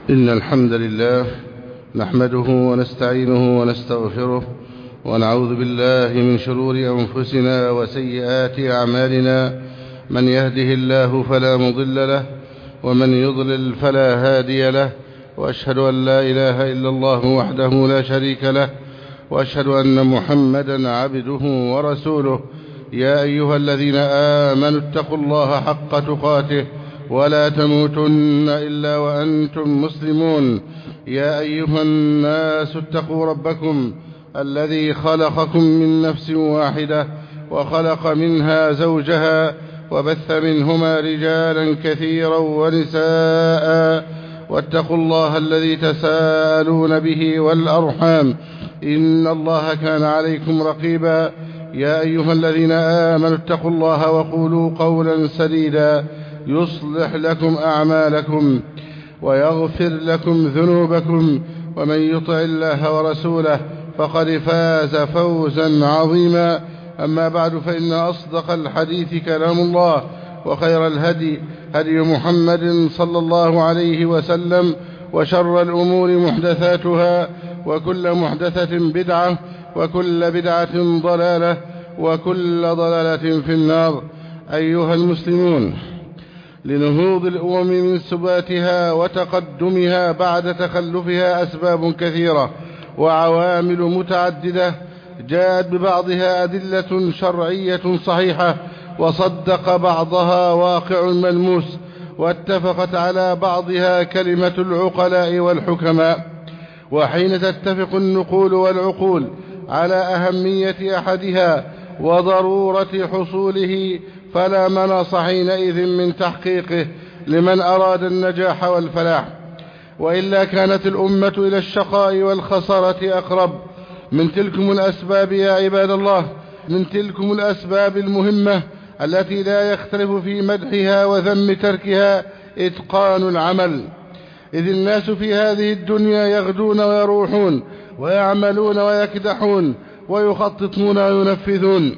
إن الحمد لله نحمده ونستعينه ونستغفره ونعوذ بالله من شرور أنفسنا وسيئات أعمالنا. من يهده الله فلا مضل له ومن يضلل فلا هادي له، وأشهد أن لا إله إلا الله وحده لا شريك له، وأشهد أن محمدا عبده ورسوله. يا أيها الذين آمنوا اتقوا الله حق تقاته ولا تموتن إلا وأنتم مسلمون. يا أيها الناس اتقوا ربكم الذي خلقكم من نفس واحدة وخلق منها زوجها وبث منهما رجالا كثيرا ونساء، واتقوا الله الذي تساءلون به والأرحام إن الله كان عليكم رقيبا. يا أيها الذين آمنوا اتقوا الله وقولوا قولا سديدا يصلح لكم أعمالكم ويغفر لكم ذنوبكم، ومن يطع الله ورسوله فقد فاز فوزا عظيما. أما بعد، فإن أصدق الحديث كلام الله، وخير الهدي هدي محمد صلى الله عليه وسلم، وشر الأمور محدثاتها، وكل محدثة بدعة، وكل بدعة ضلالة، وكل ضلالة في النار. أيها المسلمون، لنهوض الأمم من سباتها وتقدمها بعد تخلفها أسباب كثيرة وعوامل متعددة، جاءت ببعضها أدلة شرعية صحيحة، وصدق بعضها واقع ملموس، واتفقت على بعضها كلمة العقلاء والحكماء. وحين تتفق النقول والعقول على أهمية أحدها وضرورة حصوله، فلا مناص حينئذ من تحقيقه لمن أراد النجاح والفلاح. وإلا كانت الأمة إلى الشقاء والخسارة أقرب. من تلكم الأسباب يا عباد الله، من تلكم الأسباب المهمة التي لا يختلف في مدحها وذم تركها إتقان العمل. إذ الناس في هذه الدنيا يغدون ويروحون، ويعملون ويكدحون، ويخططون وينفذون،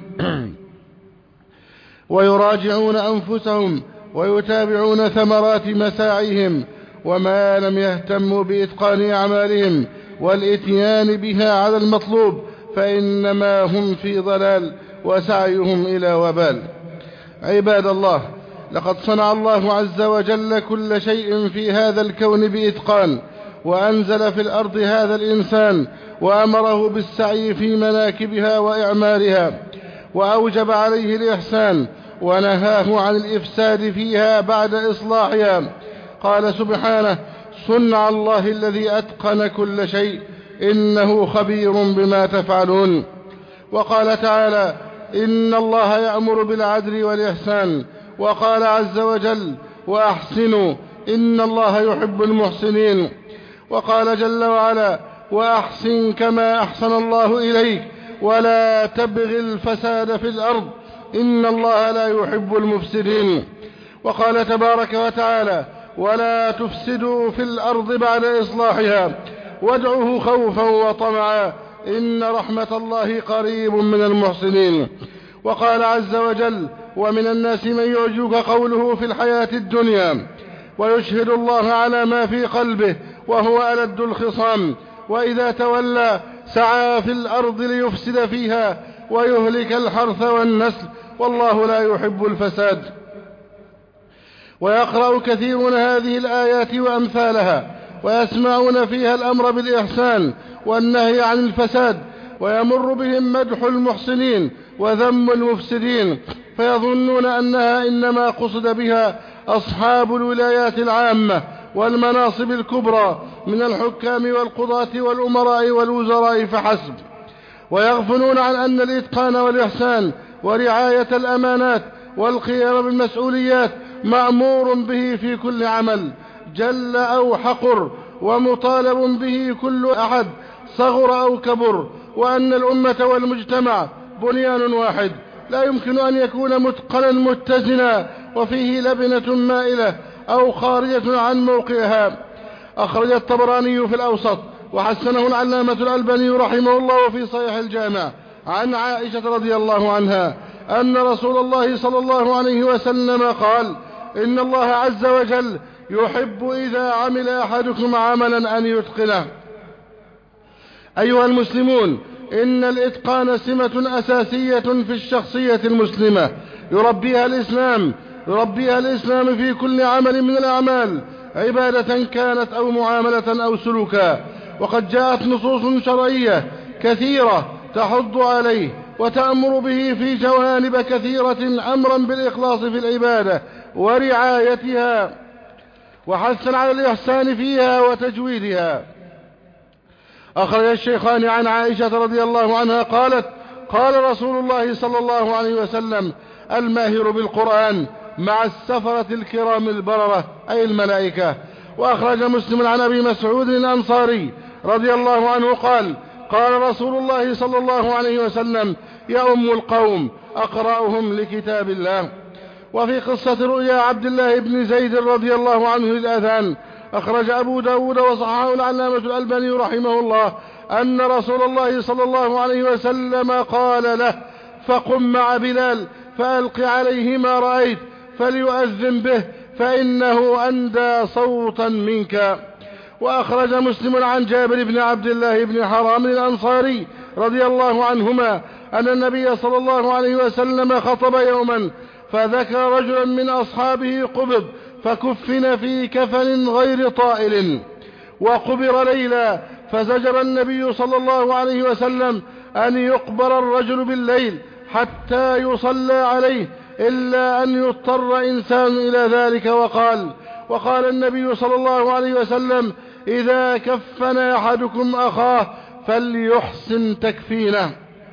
ويراجعون أنفسهم، ويتابعون ثمرات مساعيهم، وما لم يهتموا بإتقان أعمالهم والإتيان بها على المطلوب فإنما هم في ضلال وسعيهم إلى وبال. عباد الله، لقد صنع الله عز وجل كل شيء في هذا الكون بإتقان، وأنزل في الأرض هذا الإنسان وأمره بالسعي في مناكبها وإعمارها، وأوجب عليه الإحسان ونهاه عن الإفساد فيها بعد إصلاحها. قال سبحانه: صنع الله الذي أتقن كل شيء إنه خبير بما تفعلون. وقال تعالى: إن الله يأمر بالعدل والإحسان. وقال عز وجل: وأحسنوا إن الله يحب المحسنين. وقال جل وعلا: وأحسن كما أحسن الله إليك ولا تبغ الفساد في الأرض إن الله لا يحب المفسدين. وقال تبارك وتعالى: ولا تفسدوا في الأرض بعد إصلاحها وادعوه خوفا وطمعا إن رحمة الله قريب من المحسنين. وقال عز وجل: ومن الناس من يعجبك قوله في الحياة الدنيا ويشهد الله على ما في قلبه وهو ألد الخصام وإذا تولى سعى في الأرض ليفسد فيها ويهلك الحرث والنسل والله لا يحب الفساد. ويقرأ كثيرون هذه الآيات وأمثالها ويسمعون فيها الأمر بالإحسان والنهي عن الفساد، ويمر بهم مدح المحسنين وذم المفسدين، فيظنون أنها إنما قصد بها أصحاب الولايات العامة والمناصب الكبرى من الحكام والقضاة والأمراء والوزراء فحسب، ويغفلون عن أن الإتقان والإحسان ورعاية الأمانات والقيام بالمسؤوليات مأمور به في كل عمل جل أو حقر، ومطالب به كل أحد صغر أو كبر، وأن الأمة والمجتمع بنيان واحد لا يمكن أن يكون متقنا متزنا وفيه لبنة مائلة أو خارجة عن موقعها. أخرج الطبراني في الأوسط وحسنه العلامة الألباني رحمه الله في صحيح الجامع عن عائشة رضي الله عنها أن رسول الله صلى الله عليه وسلم قال: إن الله عز وجل يحب إذا عمل أحدكم عملا أن يتقنه. أيها المسلمون، إن الإتقان سمة أساسية في الشخصية المسلمة يربيها الإسلام في كل عمل من الأعمال، عبادة كانت أو معاملة أو سلوكا. وقد جاءت نصوص شرعية كثيرة تحض عليه وتأمر به في جوانب كثيرة، أمرا بالإخلاص في العبادة ورعايتها، وحثا على الإحسان فيها وتجويدها. أخرج الشيخان عن عائشة رضي الله عنها قالت: قال رسول الله صلى الله عليه وسلم: الماهر بالقرآن مع السفرة الكرام البررة، أي الملائكة. وأخرج مسلم عن أبي مسعود الأنصاري رضي الله عنه قال: قال رسول الله صلى الله عليه وسلم: يؤم القوم أقرأهم لكتاب الله. وفي قصة رؤيا عبد الله بن زيد رضي الله عنه للأذان، أخرج أبو داود وصححه العلامة الألباني رحمه الله أن رسول الله صلى الله عليه وسلم قال له: فقم مع بلال فألق عليه ما رأيت فليؤذن به فإنه أندى صوتا منك. وأخرج مسلم عن جابر بن عبد الله بن حرام الأنصاري رضي الله عنهما أن النبي صلى الله عليه وسلم خطب يوما فذكر رجلا من أصحابه قبض فكفن في كفن غير طائل، وقبر ليلا، فزجر النبي صلى الله عليه وسلم أن يقبر الرجل بالليل حتى يصلى عليه إلا أن يضطر إنسان إلى ذلك. وقال النبي صلى الله عليه وسلم: إذا كفن أحدكم أخاه فليحسن تكفينه.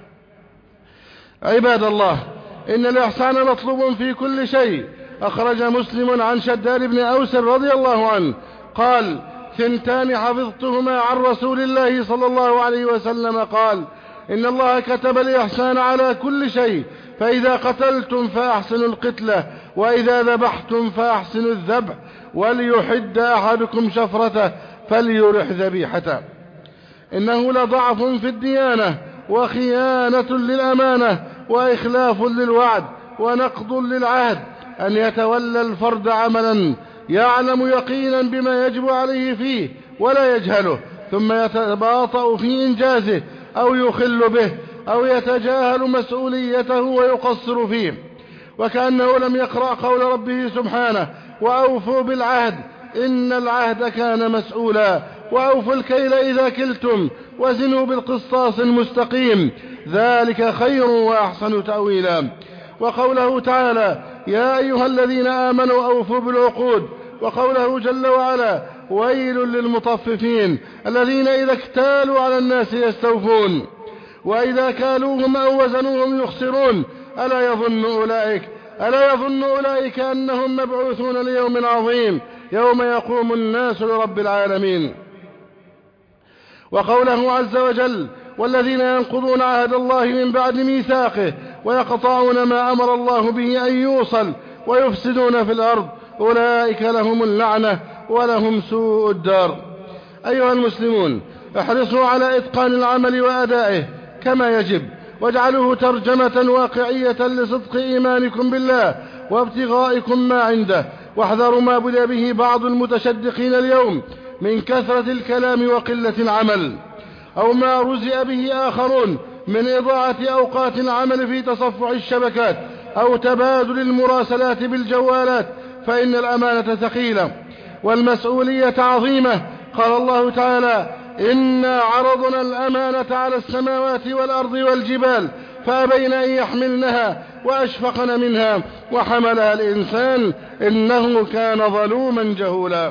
عباد الله، إن الإحسان مطلوب في كل شيء. أخرج مسلم عن شداد بن أوس رضي الله عنه قال: 2 حفظتهما عن رسول الله صلى الله عليه وسلم قال: إن الله كتب الإحسان على كل شيء، فإذا قتلتم فأحسنوا القتلة، وإذا ذبحتم فأحسنوا الذبح، وليحد أحدكم شفرته فليرح ذبيحته. إنه لضعف في الديانة وخيانة للأمانة وإخلاف للوعد ونقض للعهد أن يتولى الفرد عملا يعلم يقينا بما يجب عليه فيه ولا يجهله، ثم يتباطأ في إنجازه أو يخل به أو يتجاهل مسؤوليته ويقصر فيه، وكأنه لم يقرأ قول ربه سبحانه: وأوفوا بالعهد إن العهد كان مسؤولا، وأوفوا الكيل إذا كلتم، وزنوا بالقسطاس المستقيم، ذلك خير وأحسن تأويلا. وقوله تعالى: يا أيها الذين آمنوا أوفوا بالعقود. وقوله جل وعلا: ويل للمطففين الذين إذا اكتالوا على الناس يستوفون وإذا كالوهم أو وزنوهم يخسرون ألا يظن أولئك أنهم مبعوثون ليوم عظيم يوم يقوم الناس لرب العالمين. وقوله عز وجل: والذين ينقضون عهد الله من بعد ميثاقه ويقطعون ما أمر الله به أن يوصل ويفسدون في الأرض أولئك لهم اللعنة ولهم سوء الدار. أيها المسلمون، احرصوا على إتقان العمل وأدائه كما يجب، واجعلوه ترجمة واقعية لصدق إيمانكم بالله وابتغائكم ما عنده. واحذروا ما بلي به بعض المتشدقين اليوم من كثرة الكلام وقلة العمل، أو ما رزئ به آخرون من إضاعة أوقات العمل في تصفح الشبكات أو تبادل المراسلات بالجوالات، فإن الأمانة ثقيلة والمسؤولية عظيمة. قال الله تعالى: إنا عرضنا الأمانة على السماوات والأرض والجبال فأبين أن يحملنها وأشفقن منها وحملها الإنسان إنه كان ظلوما جهولا.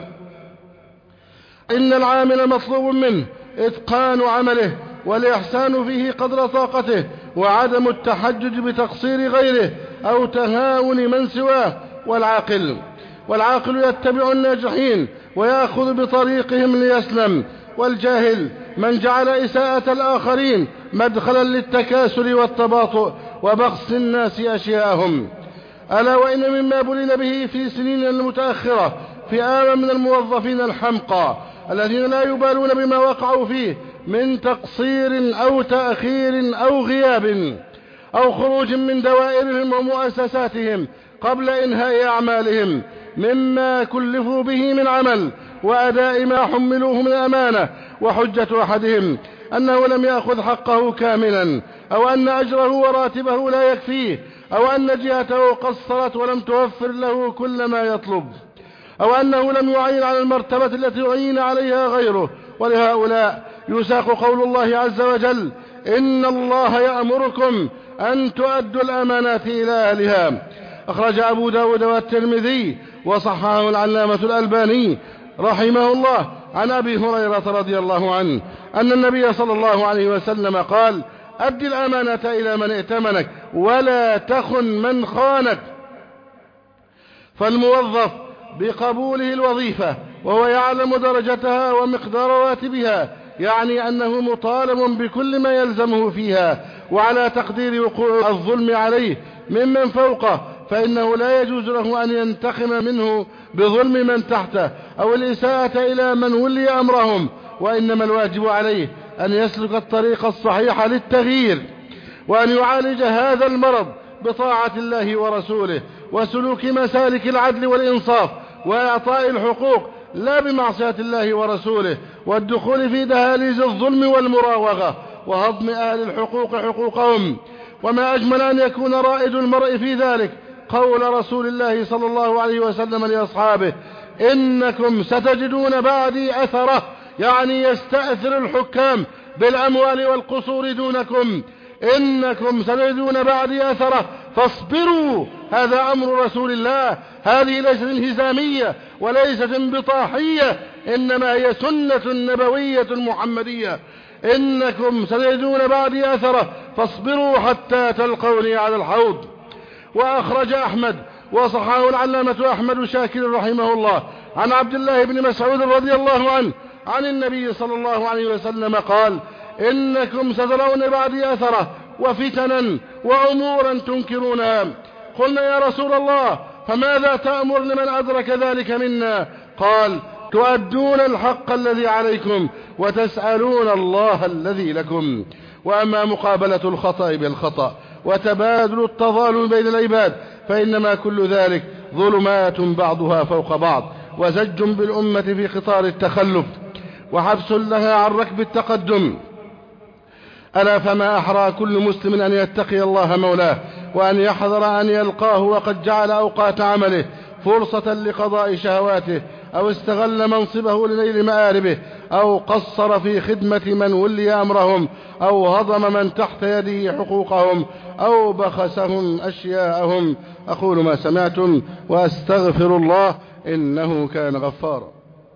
إن العامل مطلوب منه إتقان عمله والإحسان فيه قدر طاقته، وعدم التحجج بتقصير غيره أو تهاون من سواه. والعاقل يتبع الناجحين ويأخذ بطريقهم ليسلم، والجاهل من جعل إساءة الآخرين مدخلا للتكاسل والتباطؤ وبخس الناس أشياءهم. ألا وإن مما بلين به في سنين المتأخرة فئام من الموظفين الحمقى الذين لا يبالون بما وقعوا فيه من تقصير أو تأخير أو غياب أو خروج من دوائرهم ومؤسساتهم قبل إنهاء أعمالهم، مما كلفوا به من عمل وأداء ما حملوه من أمانة. وحجة أحدهم أنه لم يأخذ حقه كاملا، أو أن أجره وراتبه لا يكفيه، أو أن جهته قصرت ولم توفر له كل ما يطلب، أو أنه لم يعين على المرتبة التي يعين عليها غيره. ولهؤلاء يساق قول الله عز وجل: إن الله يأمركم أن تؤدوا الأمانات إلى أهلها. أخرج أبو داود والترمذي وصححه العلامة الألباني رحمه الله عن أبي هريرة رضي الله عنه أن النبي صلى الله عليه وسلم قال: أد الأمانة إلى من ائتمنك ولا تخن من خانك. فالموظف بقبوله الوظيفة وهو يعلم درجتها ومقدار راتبها يعني أنه مطالب بكل ما يلزمه فيها، وعلى تقدير وقوع الظلم عليه ممن فوقه، فإنه لا يجوز له أن ينتقم منه بظلم من تحته أو الإساءة إلى من ولي أمرهم، وإنما الواجب عليه أن يسلك الطريق الصحيح للتغيير، وأن يعالج هذا المرض بطاعة الله ورسوله وسلوك مسالك العدل والإنصاف وإعطاء الحقوق، لا بمعصية الله ورسوله والدخول في دهاليز الظلم والمراوغة وهضم أهل الحقوق حقوقهم. وما أجمل أن يكون رائد المرء في ذلك قول رسول الله صلى الله عليه وسلم لأصحابه: إنكم ستجدون بعدي أثرة، يعني يستأثر الحكام بالأموال والقصور دونكم. إنكم ستجدون بعدي أثرة فاصبروا. هذا أمر رسول الله، هذه ليست انهزامية وليست انبطاحية، إنما هي سنة نبوية محمدية. إنكم ستجدون بعدي أثرة فاصبروا حتى تلقوني على الحوض. وأخرج أحمد وصححه العلامة أحمد شاكر رحمه الله عن عبد الله بن مسعود رضي الله عنه عن النبي صلى الله عليه وسلم قال: إنكم سترون بعدي أثرة وفتنا وأمورا تنكرونها. قلنا: يا رسول الله، فماذا تأمر لمن أدرك ذلك منا؟ قال: تؤدون الحق الذي عليكم وتسألون الله الذي لكم. وأما مقابلة الخطأ بالخطأ وتبادل التظالم بين العباد فإنما كل ذلك ظلمات بعضها فوق بعض، وزج بالأمة في قطار التخلف، وحبس لها عن ركب التقدم. ألا فما أحرى كل مسلم أن يتقي الله مولاه، وأن يحذر أن يلقاه وقد جعل أوقات عمله فرصة لقضاء شهواته، أو استغل منصبه لنيل مآربه، أو قصر في خدمة من ولي أمرهم، أو هضم من تحت يده حقوقهم، أو بخسهم أشياءهم. أقول ما سمعتم وأستغفر الله إنه كان غفارا.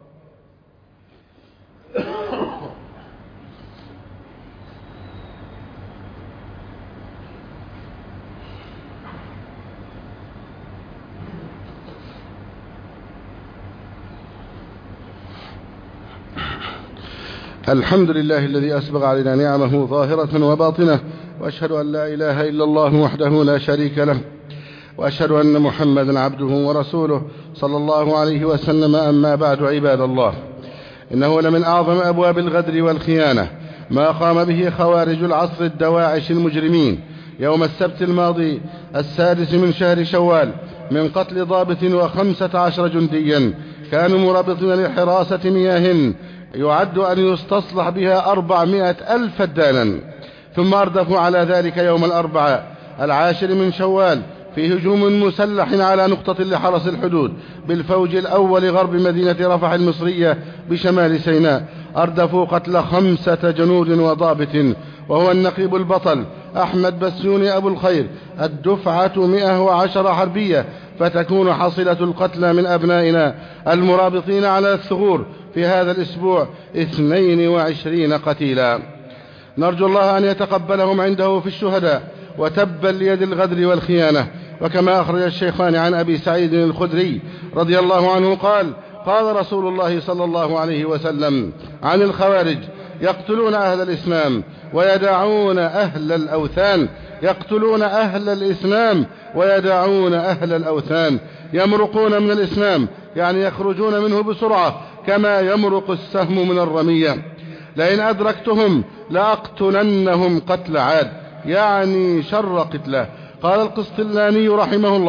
الحمد لله الذي أسبغ علينا نعمه ظاهرة وباطنة، وأشهد أن لا إله إلا الله وحده لا شريك له، وأشهد أن محمدا عبده ورسوله صلى الله عليه وسلم. أما بعد، عباد الله، إنه لمن أعظم أبواب الغدر والخيانة ما قام به خوارج العصر الدواعش المجرمين يوم السبت الماضي 6 من شهر شوال من قتل ضابط و15 جنديا كانوا مرابطين لحراسة مياه يعد أن يستصلح بها 400,000 فدانا. ثم أردفوا على ذلك يوم الأربعاء 10 من شوال في هجوم مسلح على نقطة لحرس الحدود بالفوج الأول غرب مدينة رفح المصرية بشمال سيناء. أردفوا قتل 5 جنود وضابط، وهو النقيب البطل أحمد بسيوني أبو الخير، الدفعة 110 حربية، فتكون حصيلة القتلى من أبنائنا المرابطين على الثغور في هذا الأسبوع 22 قتيلا. نرجو الله أن يتقبلهم عنده في الشهداء، وتبا ليد الغدر والخيانة. وكما أخرج الشيخان عن أبي سعيد الخدري رضي الله عنه قال: قال رسول الله صلى الله عليه وسلم عن الخوارج: يقتلون أهل الإسلام ويدعون أهل الأوثان، يقتلون أهل الإسلام ويدعون أهل الأوثان، يمرقون من الإسلام يعني يخرجون منه بسرعة كما يمرق السهم من الرمية. لئن أدركتهم لأقتلنهم قتل عاد، يعني شر قتله. قال القسطلاني رحمه الله: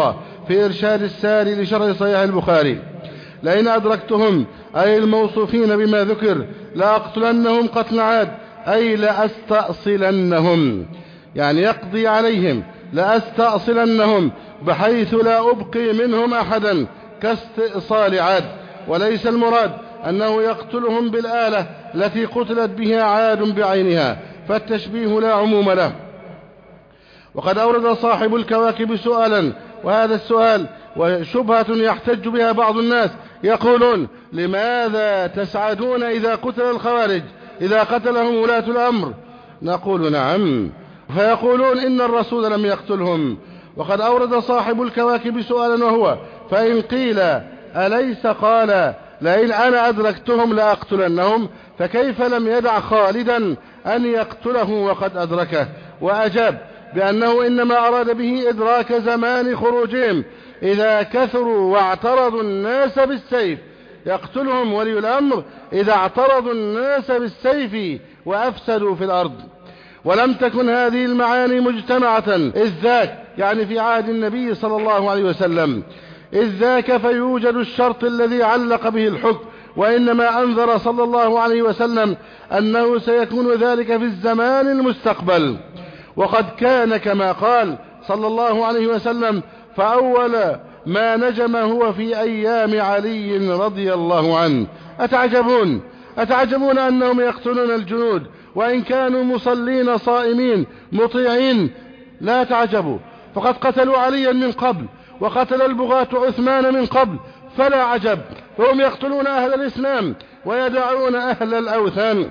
في إرشاد الساري لشرح صحيح البخاري: لئن أدركتهم أي الموصوفين بما ذكر لأقتلنهم قتل عاد، أي لأستأصلنهم، يعني يقضي عليهم، لأستأصلنهم بحيث لا أبقي منهم أحدا كاستئصال عاد. وليس المراد أنه يقتلهم بالآلة التي قتلت بها عاد بعينها، فالتشبيه لا عموم له. وقد أورد صاحب الكواكب سؤالا، وهذا السؤال وشبهة يحتج بها بعض الناس، يقولون: لماذا تسعدون إذا قتل الخوارج إذا قتلهم ولاة الأمر؟ نقول: نعم. فيقولون: إن الرسول لم يقتلهم. وقد أورد صاحب الكواكب سؤالا، وهو: فإن قيل أليس قال لئن أنا أدركتهم لأقتلنهم، فكيف لم يدع خالدا أن يقتله وقد أدركه؟ وأجاب بأنه إنما أراد به إدراك زمان خروجهم إذا كثروا واعترضوا الناس بالسيف، يقتلهم ولي الأمر إذا اعترضوا الناس بالسيف وأفسدوا في الأرض. ولم تكن هذه المعاني مجتمعة إذ ذاك، يعني في عهد النبي صلى الله عليه وسلم، إذ ذاك فيوجد الشرط الذي علق به الحكم، وإنما أنذر صلى الله عليه وسلم أنه سيكون ذلك في الزمان المستقبل. وقد كان كما قال صلى الله عليه وسلم: فأول ما نجم هو في أيام علي رضي الله عنه. أتعجبون أنهم يقتلون الجنود وإن كانوا مصلين صائمين مطيعين؟ لا تعجبوا، فقد قتلوا عليا من قبل، وقتل البغاة عثمان من قبل، فلا عجب، فهم يقتلون أهل الإسلام ويدعون أهل الأوثان.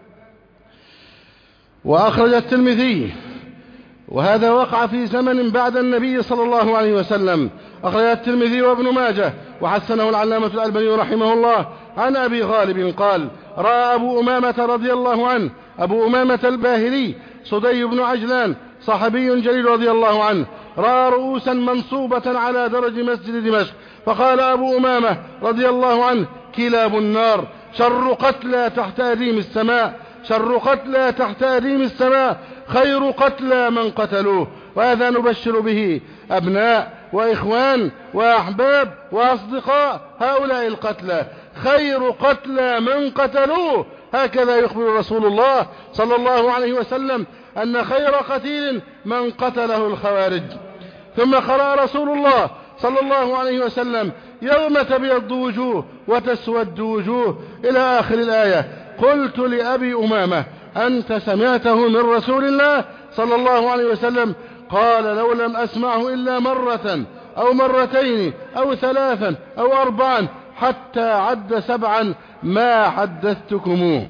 وأخرج الترمذي، وهذا وقع في زمن بعد النبي صلى الله عليه وسلم، أخرج الترمذي وابن ماجه وحسنه العلامة الألباني رحمه الله عن أبي غالب قال: رأى أبو أمامة رضي الله عنه، أبو أمامة الباهلي صدي بن عجلان صحابي جليل رضي الله عنه، رأى رؤوسا منصوبة على درج مسجد دمشق، فقال أبو أمامة رضي الله عنه: كلاب النار، شر قتلى تحت أديم السماء، شر قتلى تحت أديم السماء، خير قتلى من قتلوه. وهذا نبشر به أبناء وإخوان وأحباب وأصدقاء هؤلاء القتلى، خير قتلى من قتلوه. هكذا يخبر رسول الله صلى الله عليه وسلم أن خير قتيل من قتله الخوارج. ثم قرأ رسول الله صلى الله عليه وسلم: يوم تبيض وجوه وتسود وجوه إلى آخر الآية. قلت لأبي أمامة: أنت سمعته من رسول الله صلى الله عليه وسلم؟ قال: لو لم أسمعه إلا مرة أو مرتين أو ثلاثا أو أربعا حتى عد سبعا ما حدثتكموه.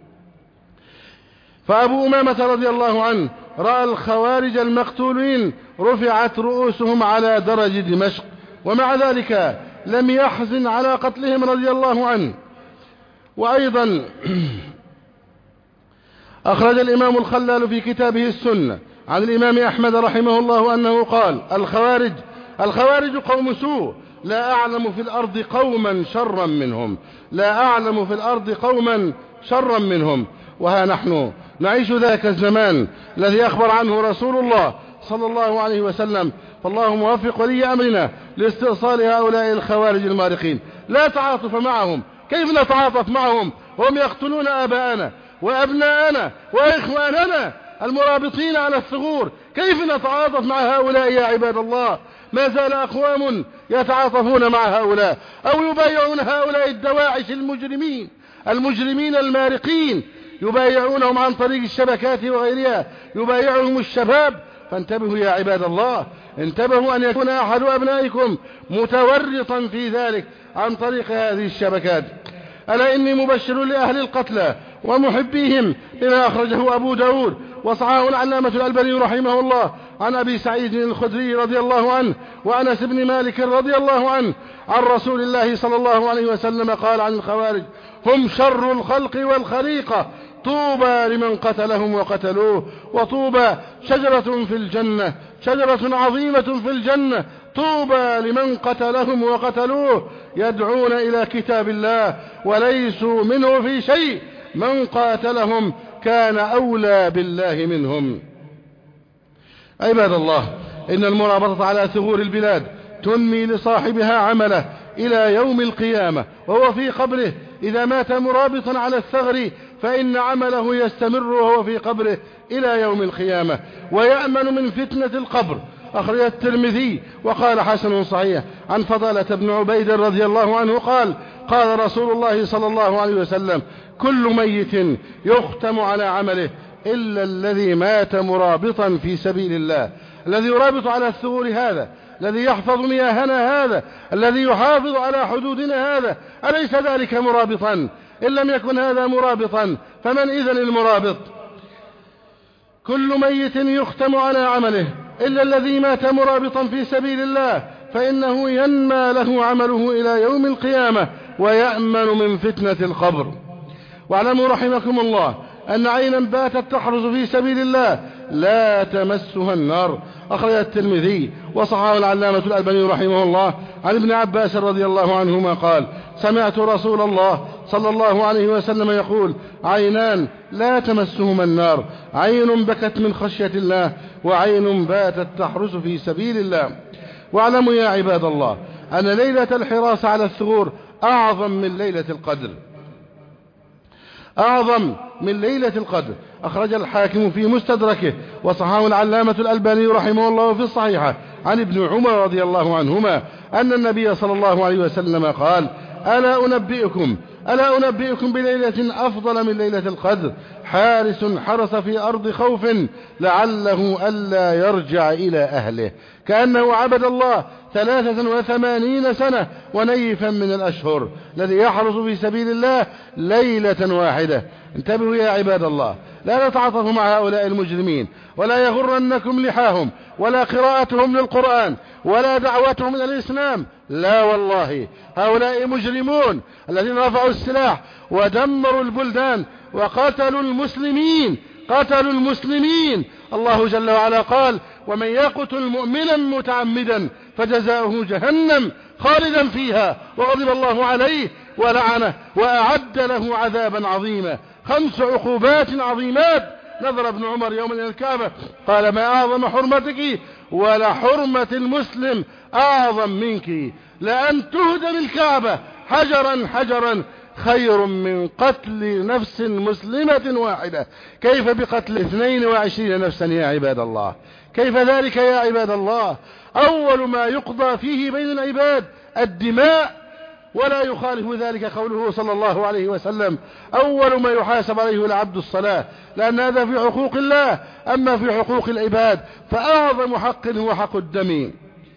فأبو أمامة رضي الله عنه رأى الخوارج المقتولين رفعت رؤوسهم على درج دمشق، ومع ذلك لم يحزن على قتلهم رضي الله عنه. وأيضا أخرج الإمام الخلال في كتابه السنة عن الإمام أحمد رحمه الله أنه قال: الخوارج قوم سوء، لا أعلم في الأرض قوما شرا منهم، لا أعلم في الأرض قوما شرا منهم. وها نحن نعيش ذاك الزمان الذي أخبر عنه رسول الله صلى الله عليه وسلم، فالله موفق ولي أمرنا لاستئصال هؤلاء الخوارج المارقين. لا تعاطف معهم، كيف نتعاطف معهم وهم يقتلون آباءنا وأبناءنا وإخواننا المرابطين على الثغور؟ كيف نتعاطف مع هؤلاء يا عباد الله؟ ما زال أقوام يتعاطفون مع هؤلاء أو يبايعون هؤلاء الدواعش المجرمين المارقين، يبايعونهم عن طريق الشبكات وغيرها، يبايعهم الشباب. فانتبهوا يا عباد الله، انتبهوا أن يكون أحد أبنائكم متورطا في ذلك عن طريق هذه الشبكات. ألا إني مبشر لأهل القتلى ومحبيهم بما أخرجه أبو داود وصححه العلامة الألباني رحمه الله عن أبي سعيد الخدري رضي الله عنه وأنس بن مالك رضي الله عنه عن رسول الله صلى الله عليه وسلم قال عن الخوارج: هم شر الخلق والخليقة، طوبى لمن قتلهم وقتلوه، وطوبى شجرة في الجنة، شجرة عظيمة في الجنة، طوبى لمن قتلهم وقتلوه، يدعون إلى كتاب الله وليسوا منه في شيء، من قاتلهم كان أولى بالله منهم. عباد الله، إن المرابطة على ثغور البلاد تنمي لصاحبها عمله إلى يوم القيامة وهو في قبره. إذا مات مرابطا على الثغر فإن عمله يستمر وهو في قبره إلى يوم القيامة، ويأمن من فتنة القبر. أخرج الترمذي وقال حسن صحيح عن فضالة بن عبيد رضي الله عنه قال: قال رسول الله صلى الله عليه وسلم: كل ميت يختم على عمله إلا الذي مات مرابطا في سبيل الله. الذي يرابط على الثغور هذا، الذي يحفظ مياهنا هذا، الذي يحافظ على حدودنا هذا، أليس ذلك مرابطا؟ إن لم يكن هذا مرابطا فمن إذن المرابط؟ كل ميت يختم على عمله إلا الذي مات مرابطا في سبيل الله فإنه ينمى له عمله إلى يوم القيامة ويأمن من فتنة القبر. واعلموا رحمكم الله أن عينا باتت تحرز في سبيل الله لا تمسها النار. أخرج الترمذي وصححه العلامة الألباني رحمه الله عن ابن عباس رضي الله عنهما قال: سمعت رسول الله صلى الله عليه وسلم يقول: عينان لا تمسهما النار، عين بكت من خشية الله وعين باتت تحرز في سبيل الله. واعلموا يا عباد الله أن ليلة الحراس على الثغور أعظم من ليلة القدر، أعظم من ليلة القدر. أخرج الحاكم في مستدركه وصححه العلامة الألباني رحمه الله في الصحيحة عن ابن عمر رضي الله عنهما أن النبي صلى الله عليه وسلم قال: ألا أنبئكم بليلة أفضل من ليلة القدر؟ حارس حرس في أرض خوف لعله ألا يرجع إلى أهله كأنه عبد الله 83 سنة ونيفا من الأشهر، الذي يحرس في سبيل الله ليلة واحدة. انتبهوا يا عباد الله، لا نتعاطف مع هؤلاء المجرمين، ولا يغرنكم لحاهم ولا قراءتهم للقرآن ولا دعوتهم إلى الإسلام. لا والله، هؤلاء مجرمون الذين رفعوا السلاح ودمروا البلدان وقتلوا المسلمين. الله جل وعلا قال: ومن يقتل مؤمنا متعمدا فجزاؤه جهنم خالدا فيها وغضب الله عليه ولعنه وأعد له عذابا عظيما. 5 عقوبات عظيمات. نظر ابن عمر يوما إلى الكعبة قال: ما أعظم حرمتك ولحرمة المسلم أعظم منك، لأن تهدم الكعبة حجرا خير من قتل نفس مسلمة واحدة. كيف بقتل 22 نفسا يا عباد الله؟ كيف ذلك يا عباد الله؟ أول ما يقضى فيه بين العباد الدماء، ولا يخالف ذلك قوله صلى الله عليه وسلم: أول ما يحاسب عليه العبد الصلاة، لأن هذا في حقوق الله. أما في حقوق العباد فأعظم حق هو حق الدم.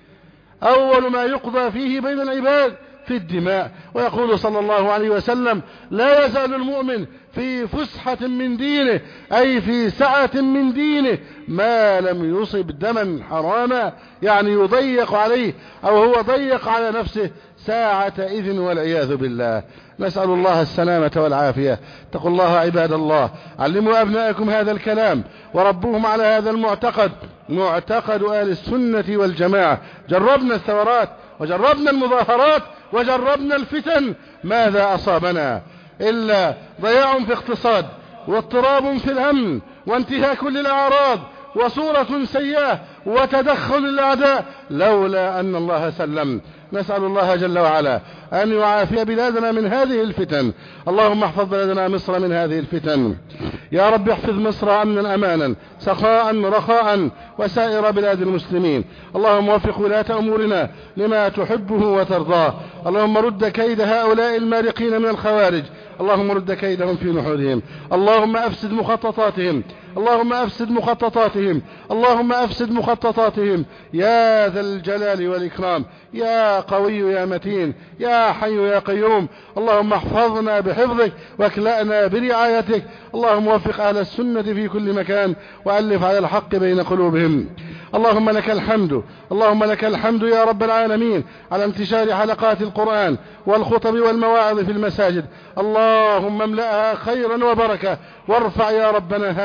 أول ما يقضى فيه بين العباد في الدماء. ويقول صلى الله عليه وسلم: لا يزال المؤمن في فسحة من دينه، أي في سعة من دينه، ما لم يصب دما حراما، يعني يضيق عليه أو هو ضيق على نفسه ساعة إذن والعياذ بالله. نسأل الله السلامة والعافية. اتقوا الله عباد الله، علموا أبنائكم هذا الكلام وربوهم على هذا المعتقد، معتقد أهل السنة والجماعة. جربنا الثورات وجربنا المظاهرات وجربنا الفتن، ماذا أصابنا إلا ضياع في اقتصاد واضطراب في الأمن وانتهاك للأعراض وصورة سيئة وتدخل الأعداء لولا أن الله سلم. نسأل الله جل وعلا أن يعافي بلادنا من هذه الفتن. اللهم احفظ بلادنا مصر من هذه الفتن يا رب. احفظ مصر أمنا أمانا سخاء رخاء وسائر بلاد المسلمين. اللهم وفق ولاة أمورنا لما تحبه وترضاه. اللهم رد كيد هؤلاء المارقين من الخوارج، اللهم رد كيدهم في نحورهم. اللهم أفسد مخططاتهم، اللهم أفسد مخططاتهم، اللهم أفسد مخططاتهم يا ذا الجلال والإكرام، يا قوي يا متين، يا حي يا قيوم. اللهم احفظنا بحفظك واكلأنا برعايتك. اللهم وفق أهل السنة في كل مكان وألف على الحق بين قلوبهم. اللهم لك الحمد، اللهم لك الحمد يا رب العالمين على انتشار حلقات القرآن والخطب والمواعظ في المساجد. اللهم املأها خيرا وبركة، وارفع يا ربنا هذا الوباء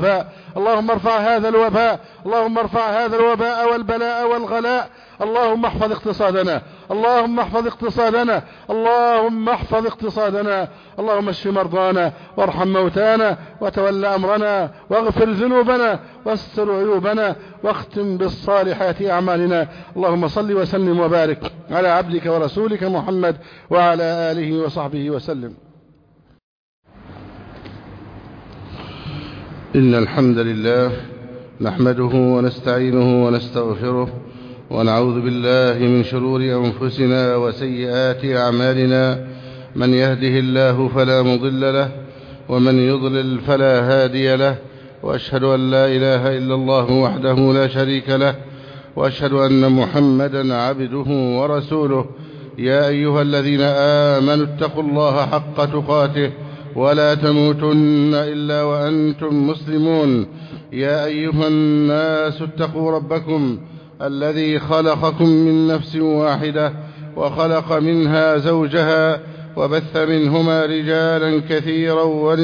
الوباء. اللهم ارفع هذا الوباء، اللهم ارفع هذا الوباء والبلاء والغلاء. اللهم احفظ اقتصادنا، اللهم احفظ اقتصادنا، اللهم احفظ اقتصادنا. اللهم اشف مرضانا وارحم موتانا وتول أمرنا واغفر ذنوبنا واستر عيوبنا واختم بالصالحات أعمالنا. اللهم صل وسلم وبارك على عبدك ورسولك محمد وعلى آله وصحبه وسلم. إن الحمد لله نحمده ونستعينه ونستغفره ونعوذ بالله من شرور أنفسنا وسيئات أعمالنا. من يهده الله فلا مضل له ومن يضلل فلا هادي له، وأشهد أن لا إله إلا الله وحده لا شريك له، وأشهد أن محمدا عبده ورسوله. يا أيها الذين آمنوا اتقوا الله حق تقاته ولا تموتن إلا وأنتم مسلمون. يا أيها الناس اتقوا ربكم الذي خلقكم من نفس واحدة وخلق منها زوجها وبث منهما رجالا كثيرا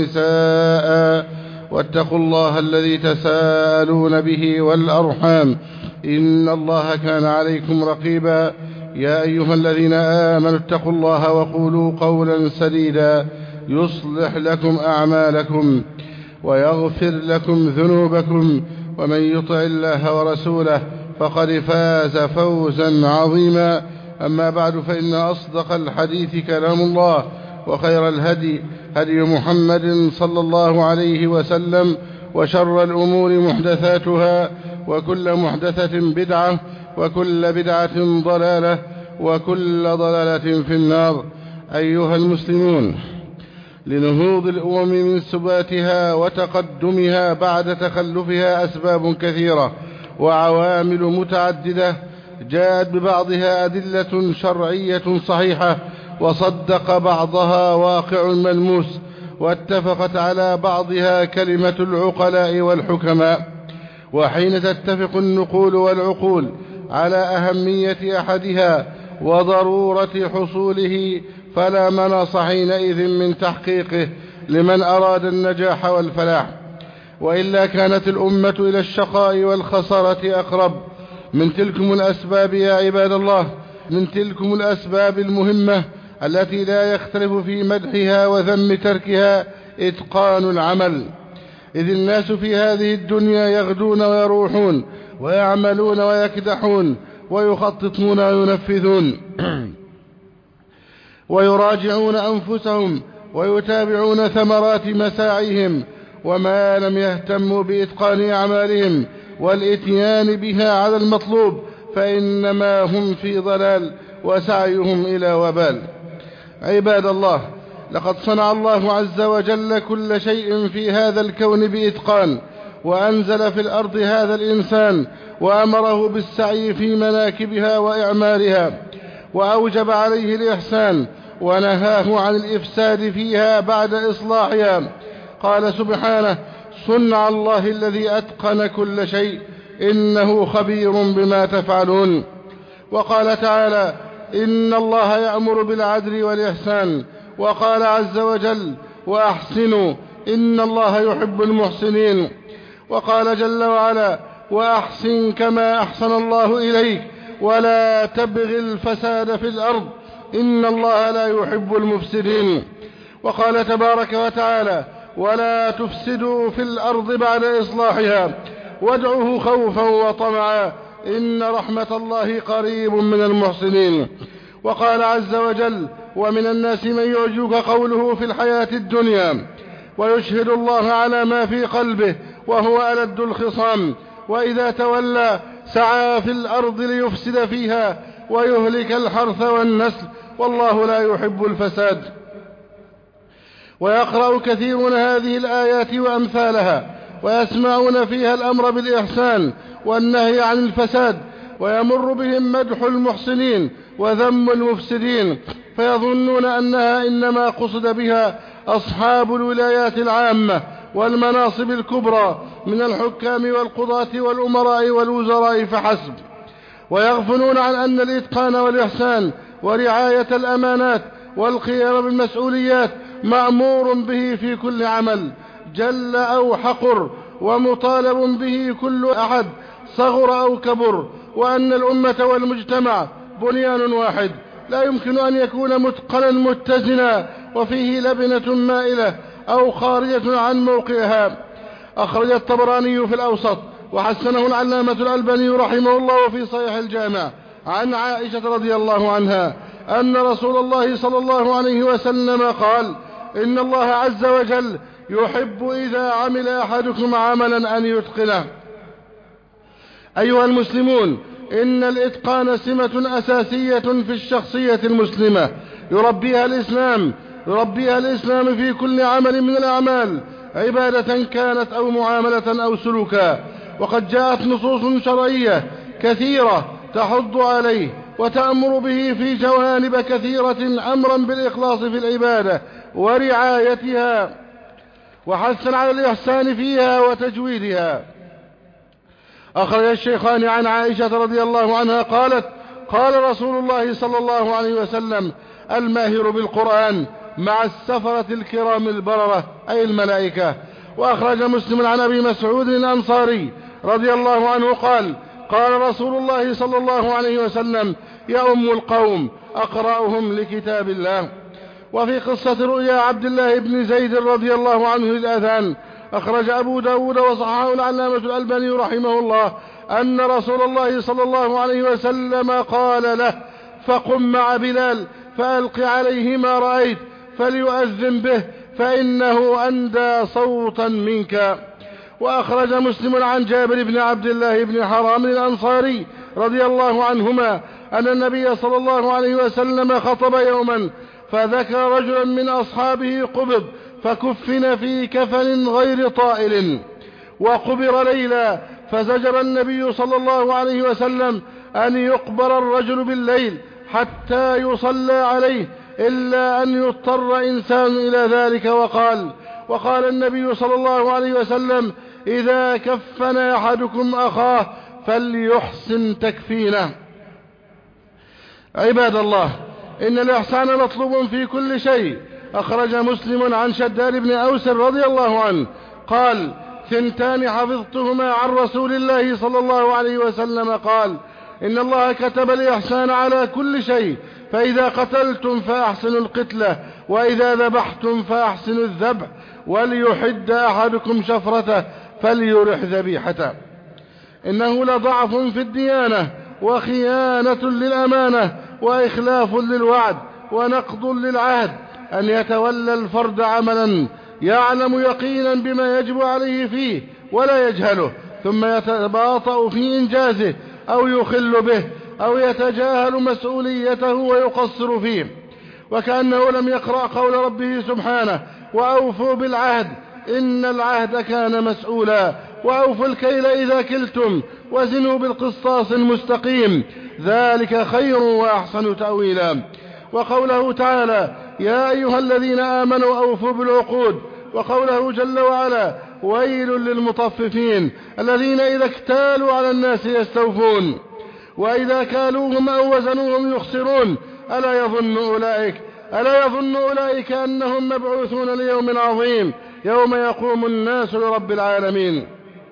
ونساء، واتقوا الله الذي تساءلون به والأرحام إن الله كان عليكم رقيبا. يا أيها الذين آمنوا اتقوا الله وقولوا قولا سديدا يصلح لكم أعمالكم ويغفر لكم ذنوبكم، ومن يطع الله ورسوله فقد فاز فوزا عظيما. أما بعد، فإن أصدق الحديث كلام الله، وخير الهدي هدي محمد صلى الله عليه وسلم، وشر الأمور محدثاتها، وكل محدثة بدعة، وكل بدعة ضلالة، وكل ضلالة في النار. أيها المسلمون، لنهوض الأمم من سباتها وتقدمها بعد تخلفها أسباب كثيرة وعوامل متعددة، جاءت ببعضها أدلة شرعية صحيحة، وصدق بعضها واقع ملموس، واتفقت على بعضها كلمة العقلاء والحكماء. وحين تتفق النقول والعقول على أهمية أحدها وضرورة حصوله، فلا مناص حينئذ من تحقيقه لمن أراد النجاح والفلاح. وإلا كانت الأمة إلى الشقاء والخسارة أقرب. من تلكم الأسباب يا عباد الله، من تلكم الأسباب المهمة التي لا يختلف في مدحها وذم تركها إتقان العمل. إذ الناس في هذه الدنيا يغدون ويروحون، ويعملون ويكدحون، ويخططون وينفذون، ويراجعون أنفسهم، ويتابعون ثمرات مساعيهم، وما لم يهتموا بإتقان أعمالهم والإتيان بها على المطلوب فإنما هم في ضلال وسعيهم إلى وبال. عباد الله، لقد صنع الله عز وجل كل شيء في هذا الكون بإتقان، وأنزل في الأرض هذا الإنسان وأمره بالسعي في مناكبها وإعمارها، وأوجب عليه الإحسان ونهاه عن الإفساد فيها بعد إصلاحها. قال سبحانه: صنع الله الذي أتقن كل شيء إنه خبير بما تفعلون. وقال تعالى: إن الله يأمر بالعدل والإحسان. وقال عز وجل: وأحسنوا إن الله يحب المحسنين. وقال جل وعلا: وأحسن كما أحسن الله إليك ولا تبغ الفساد في الأرض إن الله لا يحب المفسدين. وقال تبارك وتعالى: ولا تفسدوا في الأرض بعد إصلاحها وادعوه خوفا وطمعا إن رحمة الله قريب من المحسنين. وقال عز وجل: ومن الناس من يعجبك قوله في الحياة الدنيا ويشهد الله على ما في قلبه وهو ألد الخصام وإذا تولى سعى في الأرض ليفسد فيها ويهلك الحرث والنسل والله لا يحب الفساد. ويقرأ كثيرون هذه الآيات وأمثالها ويسمعون فيها الأمر بالإحسان والنهي عن الفساد، ويمر بهم مدح المحسنين وذم المفسدين، فيظنون أنها إنما قصد بها أصحاب الولايات العامة والمناصب الكبرى من الحكام والقضاة والأمراء والوزراء فحسب، ويغفلون عن أن الإتقان والإحسان ورعاية الأمانات والقيام بالمسؤوليات مأمور به في كل عمل جل أو حقر، ومطالب به كل أحد صغر أو كبر، وأن الأمة والمجتمع بنيان واحد لا يمكن أن يكون متقنا متزنا وفيه لبنة مائلة أو خارجة عن موقعها. أخرج الطبراني في الأوسط وحسنه العلامة الألباني رحمه الله في صحيح الجامع عن عائشة رضي الله عنها أن رسول الله صلى الله عليه وسلم قال: إن الله عز وجل يحب إذا عمل أحدكم عملا أن يتقنه. أيها المسلمون، إن الإتقان سمة أساسية في الشخصية المسلمة يربيها الإسلام في كل عمل من الأعمال، عبادة كانت أو معاملة أو سلوكا. وقد جاءت نصوص شرعية كثيرة تحض عليه وتأمر به في جوانب كثيرة، أمرا بالإخلاص في العبادة ورعايتها وحثا على الإحسان فيها وتجويدها. أخرج الشيخان عن عائشة رضي الله عنها قالت: قال رسول الله صلى الله عليه وسلم: الماهر بالقرآن مع السفرة الكرام البررة، أي الملائكة. وأخرج مسلم عن أبي مسعود الأنصاري رضي الله عنه قال: قال رسول الله صلى الله عليه وسلم: يؤم القوم أقرأهم لكتاب الله. وفي قصة رؤيا عبد الله بن زيد رضي الله عنه للأذان، أخرج أبو داود وصححه العلامة الألباني رحمه الله أن رسول الله صلى الله عليه وسلم قال له: فقم مع بلال فألق عليه ما رأيت فليؤذن به فإنه أندى صوتا منك. وأخرج مسلم عن جابر بن عبد الله بن حرام الأنصاري رضي الله عنهما أن النبي صلى الله عليه وسلم خطب يوما فذكر رجلا من أصحابه قبض فكفن في كفن غير طائل، وقبر ليلا، فزجر النبي صلى الله عليه وسلم أن يقبر الرجل بالليل حتى يصلى عليه إلا أن يضطر إنسان إلى ذلك. وقال النبي صلى الله عليه وسلم: إذا كفن أحدكم أخاه فليحسن تكفينه. عباد الله، إن الإحسان مطلوب في كل شيء. أخرج مسلم عن شداد بن أوس رضي الله عنه قال: 2 حفظتهما عن رسول الله صلى الله عليه وسلم قال: إن الله كتب الإحسان على كل شيء، فإذا قتلتم فأحسنوا القتلة، وإذا ذبحتم فأحسنوا الذبح، وليحد أحدكم شفرته فليرح ذبيحته. إنه لضعف في الديانة وخيانة للأمانة وإخلاف للوعد ونقض للعهد أن يتولى الفرد عملا يعلم يقينا بما يجب عليه فيه ولا يجهله، ثم يتباطأ في إنجازه أو يخل به أو يتجاهل مسؤوليته ويقصر فيه، وكأنه لم يقرأ قول ربه سبحانه: وأوفوا بالعهد إن العهد كان مسؤولا، وأوفوا الكيل إذا كلتم، وزنوا بالقسطاس المستقيم، ذلك خير وأحسن تأويلا. وقوله تعالى: يا أيها الذين آمنوا أوفوا بالعقود. وقوله جل وعلا: ويل للمطففين الذين إذا اكتالوا على الناس يستوفون وإذا كالوهم أو وزنوهم يخسرون ألا يظن أولئك أنهم مبعوثون ليوم عظيم يوم يقوم الناس لرب العالمين.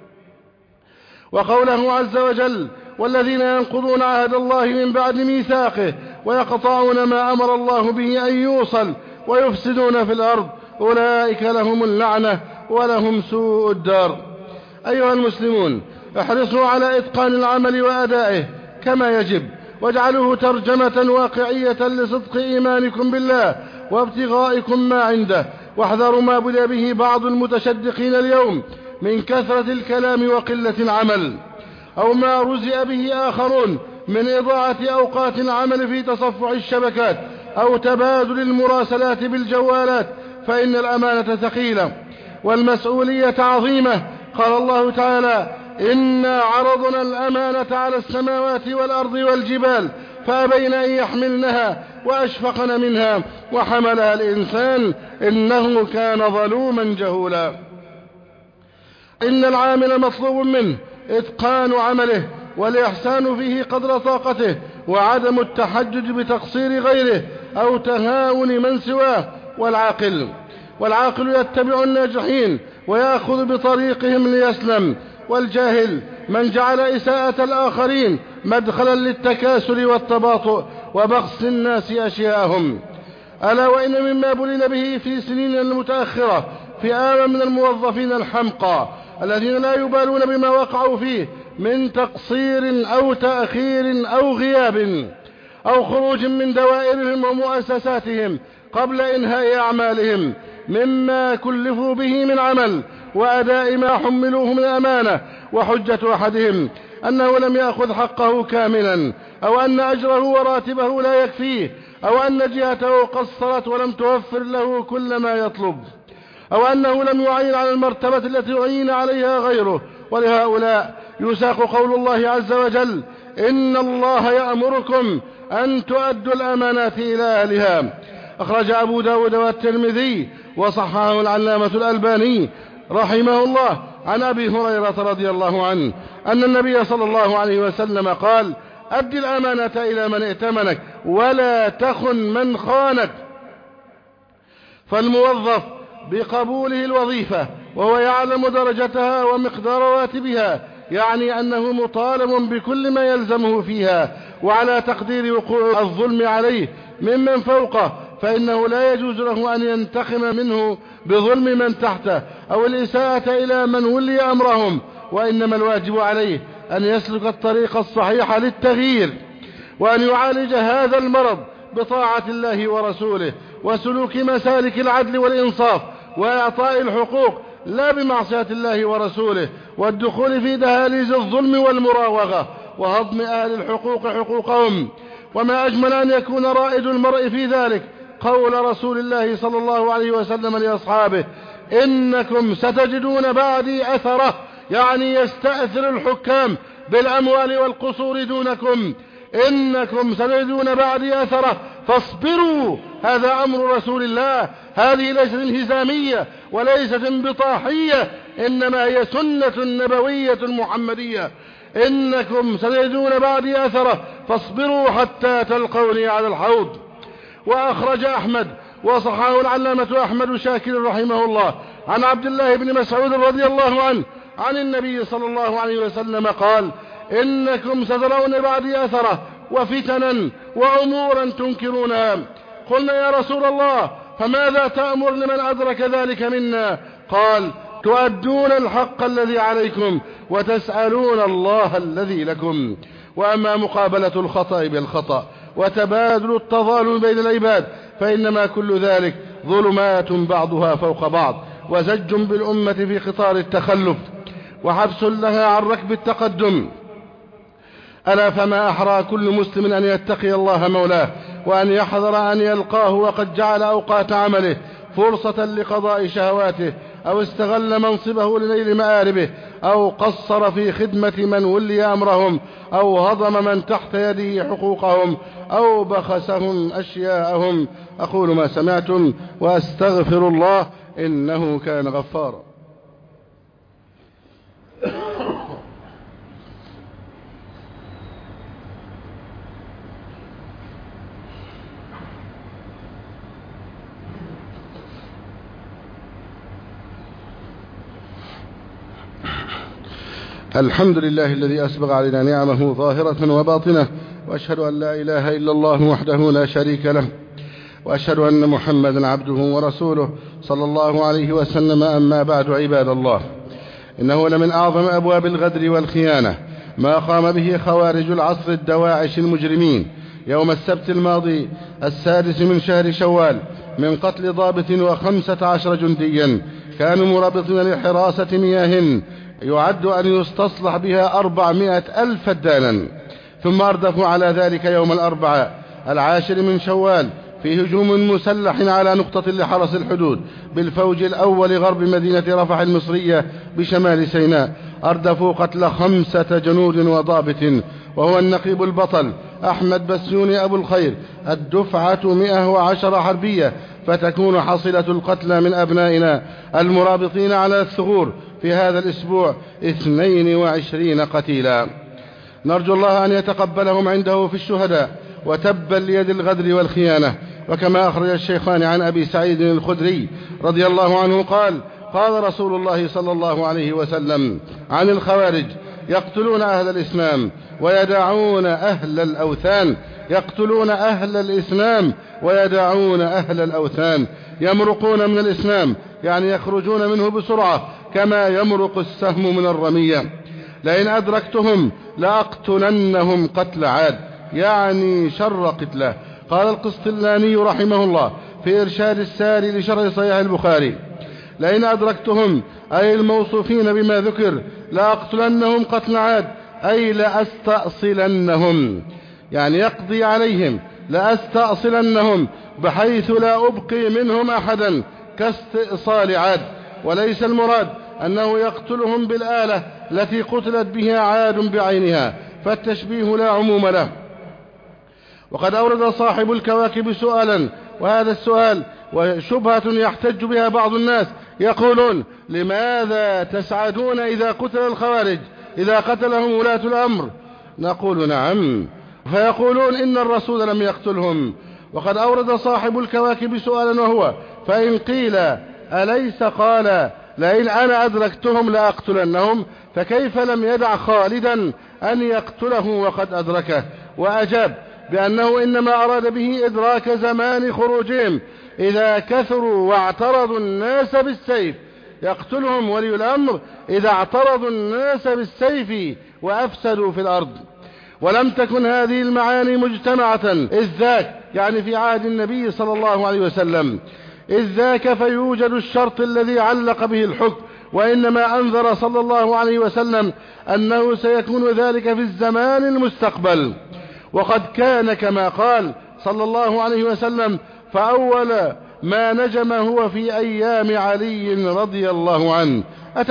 وقوله عز وجل: والذين ينقضون عهد الله من بعد ميثاقه ويقطعون ما أمر الله به أن يوصل ويفسدون في الأرض أولئك لهم اللعنة ولهم سوء الدار. أيها المسلمون، احرصوا على إتقان العمل وأدائه كما يجب، واجعلوه ترجمة واقعية لصدق إيمانكم بالله وابتغائكم ما عنده، واحذروا ما بلي به بعض المتشدقين اليوم من كثرة الكلام وقلة العمل، أو ما رزئ به آخرون من إضاعة أوقات العمل في تصفح الشبكات أو تبادل المراسلات بالجوالات، فإن الأمانة ثقيلة والمسؤولية عظيمة. قال الله تعالى: إنا عرضنا الأمانة على السماوات والأرض والجبال فأبين أن يحملنها وأشفقن منها وحملها الإنسان إنه كان ظلوما جهولا. إن العامل مطلوب منه إتقان عمله والإحسان فيه قدر طاقته، وعدم التحجج بتقصير غيره أو تهاون من سواه. والعاقل يتبع الناجحين ويأخذ بطريقهم ليسلم. والجاهل من جعل إساءة الآخرين مدخلا للتكاسل والتباطؤ وبخس الناس أشياءهم. ألا وإن مما بلين به في سنين المتأخرة فئام من الموظفين الحمقى الذين لا يبالون بما وقعوا فيه من تقصير أو تأخير أو غياب أو خروج من دوائرهم ومؤسساتهم قبل إنهاء أعمالهم مما كلفوا به من عمل وأداء ما حملوه من أمانة. وحجة أحدهم أنه لم يأخذ حقه كاملا، أو أن أجره وراتبه لا يكفيه، أو أن جهته قصرت ولم توفر له كل ما يطلب، أو أنه لم يعين على المرتبة التي يعين عليها غيره. ولهؤلاء يساق قول الله عز وجل: إن الله يأمركم أن تؤدوا الأمانات إلى أهلها. أخرج أبو داود والترمذي وصححه العلامة الألباني رحمه الله عن أبي هريرة رضي الله عنه أن النبي صلى الله عليه وسلم قال: أد الأمانة إلى من ائتمنك ولا تخن من خانك. فالموظف بقبوله الوظيفة وهو يعلم درجتها ومقدار راتبها يعني أنه مطالب بكل ما يلزمه فيها، وعلى تقدير وقوع الظلم عليه ممن فوقه فإنه لا يجوز له أن ينتقم منه بظلم من تحته أو الإساءة إلى من ولي أمرهم، وإنما الواجب عليه أن يسلك الطريق الصحيح للتغيير، وأن يعالج هذا المرض بطاعة الله ورسوله وسلوك مسالك العدل والإنصاف وإعطاء الحقوق لا بمعصية الله ورسوله والدخول في دهاليز الظلم والمراوغة وهضم أهل الحقوق حقوقهم. وما أجمل أن يكون رائد المرء في ذلك قول رسول الله صلى الله عليه وسلم لأصحابه: إنكم ستجدون بعدي أثرة، يعني يستأثر الحكام بالأموال والقصور دونكم. إنكم ستجدون بعدي أثرة فاصبروا. هذا أمر رسول الله، هذه ليست انهزامية وليست انبطاحية، إنما هي سنة نبوية محمدية. إنكم ستجدون بعدي أثرة فاصبروا حتى تلقوني على الحوض. وأخرج أحمد وصححه العلامة أحمد شاكر رحمه الله عن عبد الله بن مسعود رضي الله عنه عن النبي صلى الله عليه وسلم قال: إنكم سترون بعدي أثرة وفتنا وأمورا تنكرونها. قلنا: يا رسول الله فماذا تأمر لمن أدرك ذلك منا؟ قال: تؤدون الحق الذي عليكم وتسألون الله الذي لكم. وأما مقابلة الخطأ بالخطأ وتبادل التظالم بين العباد فإنما كل ذلك ظلمات بعضها فوق بعض، وزج بالأمة في قطار التخلف، وحبس لها عن ركب التقدم. ألا فما أحرى كل مسلم أن يتقي الله مولاه، وأن يحذر أن يلقاه وقد جعل أوقات عمله فرصة لقضاء شهواته، أو استغل منصبه لنيل مآربه، أو قصر في خدمة من ولي أمرهم، أو هضم من تحت يده حقوقهم، أو بخسهم أشياءهم. أقول ما سمعتم وأستغفر الله إنه كان غفارا. الحمد لله الذي أسبغ علينا نعمه ظاهرة وباطنة، وأشهد أن لا إله إلا الله وحده لا شريك له، وأشهد أن محمدا عبده ورسوله صلى الله عليه وسلم. أما بعد، عباد الله، إنه لمن أعظم أبواب الغدر والخيانة ما قام به خوارج العصر الدواعش المجرمين يوم السبت الماضي 6 من شهر شوال من قتل ضابط و15 جنديا كانوا مرابطين لحراسة مياه يعد أن يستصلح بها 400,000 فدانا. ثم أردفوا على ذلك يوم الأربعاء 10 من شوال في هجوم مسلح على نقطة لحرس الحدود بالفوج الأول غرب مدينة رفح المصرية بشمال سيناء. أردفوا قتل 5 جنود وضابط، وهو النقيب البطل أحمد بسيوني أبو الخير، الدفعة 110 حربية، فتكون حصيلة القتلى من أبنائنا المرابطين على الثغور في هذا الأسبوع 22 قتيلا. نرجو الله أن يتقبلهم عنده في الشهداء، وتبا ليد الغدر والخيانة. وكما أخرج الشيخان عن أبي سعيد الخدري رضي الله عنه قال: قال رسول الله صلى الله عليه وسلم عن الخوارج: يقتلون أهل الإسلام ويدعون أهل الأوثان، يقتلون أهل الإسلام ويدعون أهل الأوثان، يمرقون من الإسلام يعني يخرجون منه بسرعة كما يمرق السهم من الرمية. لئن أدركتهم لأقتلنهم قتل عاد، يعني شر قتله. قال القسطلاني رحمه الله في إرشاد الساري لشرح صحيح البخاري: لئن أدركتهم أي الموصوفين بما ذكر لأقتلنهم قتل عاد، أي لأستأصلنهم، يعني يقضي عليهم، لأستأصلنهم بحيث لا أبقي منهم أحدا كاستئصال عاد. وليس المراد أنه يقتلهم بالآلة التي قتلت بها عاد بعينها، فالتشبيه لا عموم له. وقد أورد صاحب الكواكب سؤالا، وهذا السؤال وشبهة يحتج بها بعض الناس، يقولون: لماذا تسعدون إذا قتل الخوارج إذا قتلهم ولاة الأمر؟ نقول: نعم. فيقولون: إن الرسول لم يقتلهم. وقد أورد صاحب الكواكب سؤالا وهو: فإن قيل أليس قال لئن أنا أدركتهم لأقتلنهم، فكيف لم يدع خالدا أن يقتله وقد أدركه؟ وأجاب بأنه إنما أراد به إدراك زمان خروجهم إذا كثروا واعترضوا الناس بالسيف، يقتلهم ولي الأمر إذا اعترضوا الناس بالسيف وأفسدوا في الأرض. ولم تكن هذه المعاني مجتمعة إذ ذاك، يعني في عهد النبي صلى الله عليه وسلم، إذ ذاك فيوجد الشرط الذي علق به الحكم، وإنما أنذر صلى الله عليه وسلم أنه سيكون ذلك في الزمان المستقبل. وقد كان كما قال صلى الله عليه وسلم: فأول ما نجم هو في أيام علي رضي الله عنه.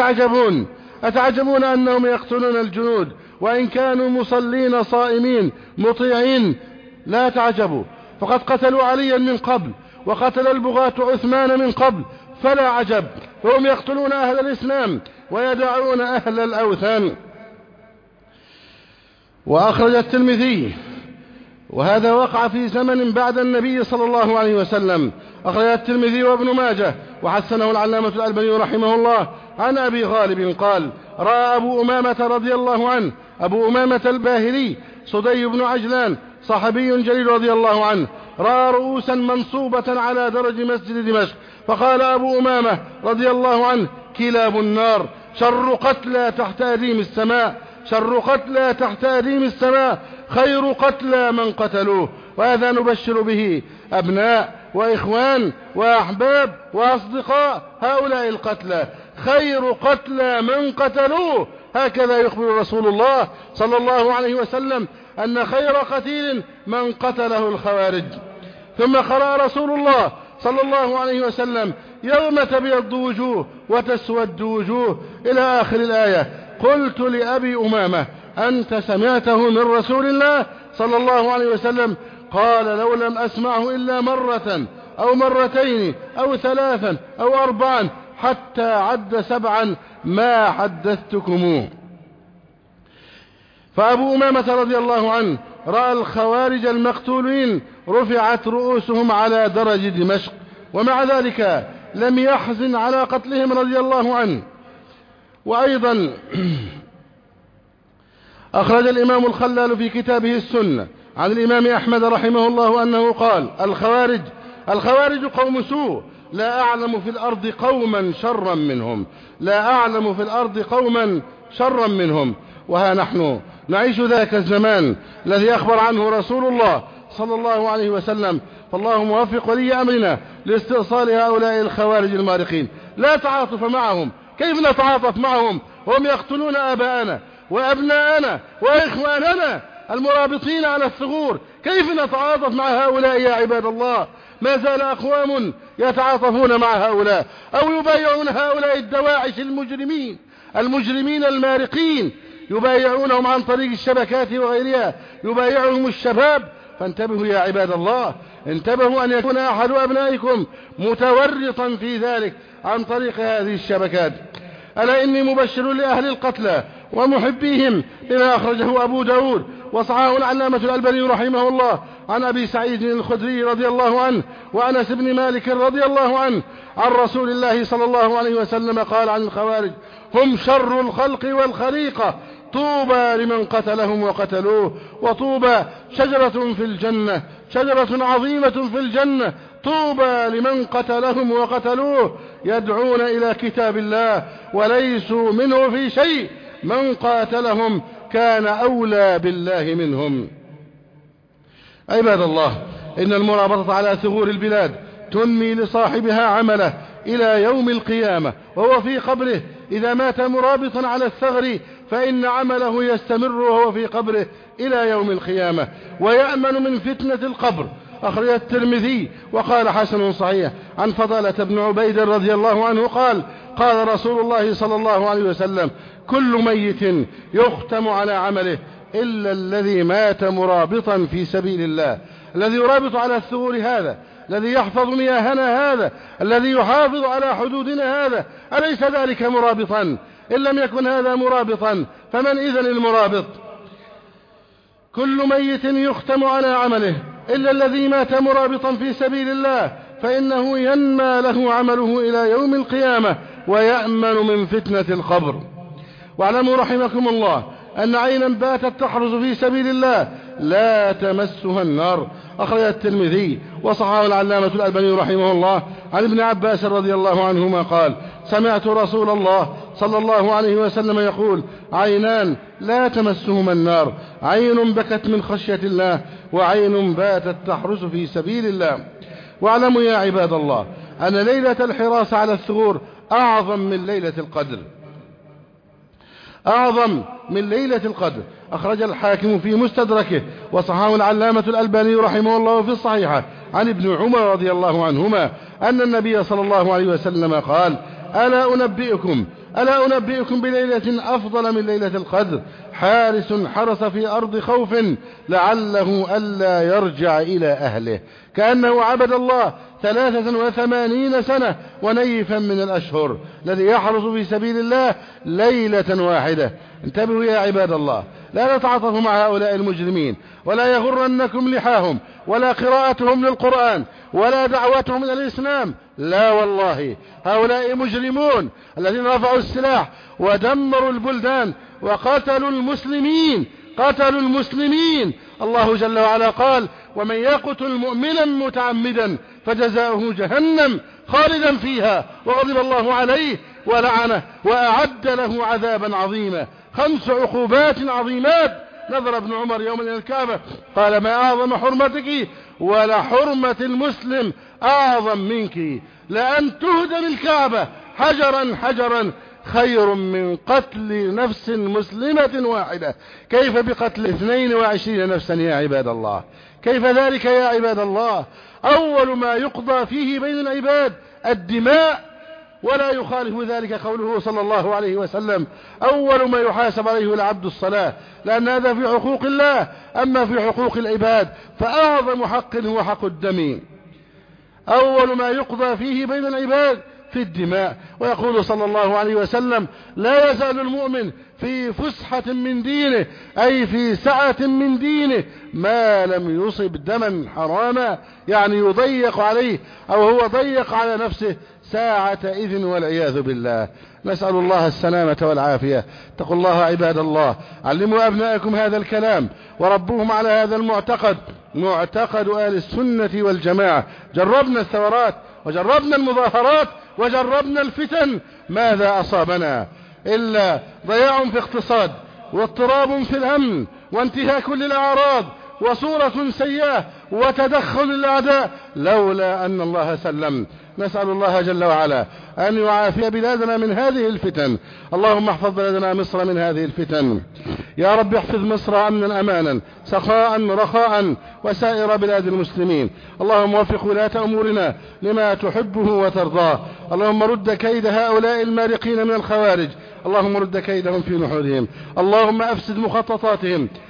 أتعجبون أنهم يقتلون الجنود وإن كانوا مصلين صائمين مطيعين؟ لا تعجبوا، فقد قتلوا عليا من قبل، وقتل البغاة عثمان من قبل، فلا عجب، فهم يقتلون أهل الإسلام ويدعون أهل الأوثان. وأخرج الترمذي، وهذا وقع في زمن بعد النبي صلى الله عليه وسلم، أخرج الترمذي وابن ماجه وحسنه العلامة الألباني رحمه الله عن أبي غالب قال: رأى أبو أمامة رضي الله عنه، أبو أمامة الباهلي صدي بن عجلان صحابي جليل رضي الله عنه، رأى رؤوسا منصوبة على درج مسجد دمشق، فقال أبو أمامة رضي الله عنه: كلاب النار، شر قتلى تحت أديم السماء، شر قتلى تحت أديم السماء، خير قتلى من قتلوه. وهذا نبشر به أبناء وإخوان وأحباب وأصدقاء هؤلاء القتلى، خير قتلى من قتلوه. هكذا يخبر رسول الله صلى الله عليه وسلم أن خير قتيل من قتله الخوارج. ثم قرأ رسول الله صلى الله عليه وسلم: يوم تبيض وجوه وتسود وجوه إلى آخر الآية. قلت لأبي أمامة: أنت سمعته من رسول الله صلى الله عليه وسلم؟ قال: لو لم أسمعه إلا مرة أو مرتين أو ثلاثا أو أربعا حتى عد سبعا ما حدثتكموه. فأبو أمامة رضي الله عنه رأى الخوارج المقتولين رفعت رؤوسهم على درج دمشق، ومع ذلك لم يحزن على قتلهم رضي الله عنه. وأيضا أخرج الإمام الخلال في كتابه السنة عن الإمام أحمد رحمه الله أنه قال: الخوارج قوم سوء، لا أعلم في الأرض قوما شرا منهم، لا أعلم في الأرض قوما شرا منهم. وها نحن نعيش ذاك الزمان الذي أخبر عنه رسول الله صلى الله عليه وسلم، فالله موفق ولي أمرنا لاستئصال هؤلاء الخوارج المارقين. لا تعاطف معهم، كيف نتعاطف معهم وهم يقتلون آباءنا وأبناءنا وإخواننا المرابطين على الثغور؟ كيف نتعاطف مع هؤلاء يا عباد الله؟ ما زال أقوام يتعاطفون مع هؤلاء أو يبايعون هؤلاء الدواعش المجرمين المارقين، يبايعونهم عن طريق الشبكات وغيرها، يبايعهم الشباب. فانتبهوا يا عباد الله، انتبهوا أن يكون أحد أبنائكم متورطا في ذلك عن طريق هذه الشبكات. ألا إني مبشر لأهل القتلى ومحبيهم بما أخرجه أبو داود وصححه العلامة الألباني رحمه الله عن أبي سعيد الخدري رضي الله عنه وأنس بن مالك رضي الله عنه عن رسول الله صلى الله عليه وسلم قال عن الخوارج: هم شر الخلق والخليقة، طوبى لمن قتلهم وقتلوه، وطوبى شجرة في الجنة، شجرة عظيمة في الجنة، طوبى لمن قتلهم وقتلوه، يدعون إلى كتاب الله وليسوا منه في شيء، من قاتلهم كان أولى بالله منهم. عباد الله، إن المرابطة على ثغور البلاد تنمي لصاحبها عمله إلى يوم القيامة وهو في قبره. إذا مات مرابطا على الثغر فإن عمله يستمر وهو في قبره إلى يوم القيامة، ويأمن من فتنة القبر. أخرج الترمذي وقال حسن صحيح عن فضالة بن عبيد رضي الله عنه قال: قال رسول الله صلى الله عليه وسلم: كل ميت يختم على عمله إلا الذي مات مرابطا في سبيل الله. الذي يرابط على الثغور هذا، الذي يحفظ مياهنا هذا، الذي يحافظ على حدودنا هذا، أليس ذلك مرابطا؟ إن لم يكن هذا مرابطا فمن إذن المرابط؟ كل ميت يختم على عمله إلا الذي مات مرابطا في سبيل الله فإنه ينمى له عمله إلى يوم القيامة ويأمن من فتنة القبر. واعلموا رحمكم الله أن عينا باتت تحرس في سبيل الله لا تمسها النار. أخرج الترمذي وصححه العلامة الألباني رحمه الله عن ابن عباس رضي الله عنهما قال: سمعت رسول الله صلى الله عليه وسلم يقول: عينان لا تمسهما النار، عين بكت من خشية الله، وعين باتت تحرس في سبيل الله. واعلموا يا عباد الله أن ليلة الحراس على الثغور أعظم من ليلة القدر، أعظم من ليلة القدر. أخرج الحاكم في مستدركه وصححه العلامة الألباني رحمه الله في الصحيحة عن ابن عمر رضي الله عنهما أن النبي صلى الله عليه وسلم قال: ألا أنبئكم بليلة أفضل من ليلة القدر، حارس حرس في أرض خوف لعله ألا يرجع إلى أهله كأنه عبد الله 83 سنة ونيفا من الأشهر، الذي يحرس في سبيل الله ليلة واحدة. انتبهوا يا عباد الله، لا تتعاطفوا مع هؤلاء المجرمين، ولا يغرنكم لحاهم ولا قراءتهم للقرآن ولا دعوتهم إلى الإسلام. لا والله، هؤلاء مجرمون الذين رفعوا السلاح ودمروا البلدان وقتلوا المسلمين، قتلوا المسلمين. الله جل وعلا قال: ومن يقتل مؤمنا متعمدا فجزاؤه جهنم خالدا فيها وغضب الله عليه ولعنه وأعد له عذابا عظيما. 5 عقوبات عظيمات. نظر ابن عمر يوما إلى الكعبة قال: ما أعظم حرمتك ولحرمة المسلم أعظم منك، لأن تهدم الكعبة حجرا حجرا خير من قتل نفس مسلمة واحدة. كيف بقتل 22 نفسا يا عباد الله؟ كيف ذلك يا عباد الله؟ أول ما يقضى فيه بين العباد الدماء، ولا يخالف ذلك قوله صلى الله عليه وسلم: أول ما يحاسب عليه العبد الصلاة، لأن هذا في حقوق الله. أما في حقوق العباد فأعظم حق هو حق الدم. أول ما يقضى فيه بين العباد في الدماء. ويقول صلى الله عليه وسلم: لا يزال المؤمن في فسحة من دينه، أي في سعة من دينه، ما لم يصب دما حراما، يعني يضيق عليه أو هو ضيق على نفسه ساعة إذن والعياذ بالله. نسأل الله السلامة والعافية. اتقوا الله عباد الله، علموا أبنائكم هذا الكلام وربوهم على هذا المعتقد، معتقد أهل السنة والجماعة. جربنا الثورات وجربنا المظاهرات وجربنا الفتن، ماذا أصابنا إلا ضياع في اقتصاد واضطراب في الأمن وانتهاك للأعراض وصورة سيئة وتدخل الأعداء لولا أن الله سلم. نسأل الله جل وعلا أن يعافي بلادنا من هذه الفتن. اللهم احفظ بلدنا مصر من هذه الفتن يا رب. احفظ مصر أمنا أمانا سخاء رخاء وسائر بلاد المسلمين. اللهم وفق ولاة أمورنا لما تحبه وترضاه. اللهم رد كيد هؤلاء المارقين من الخوارج، اللهم رد كيدهم في نحورهم. اللهم أفسد مخططاتهم،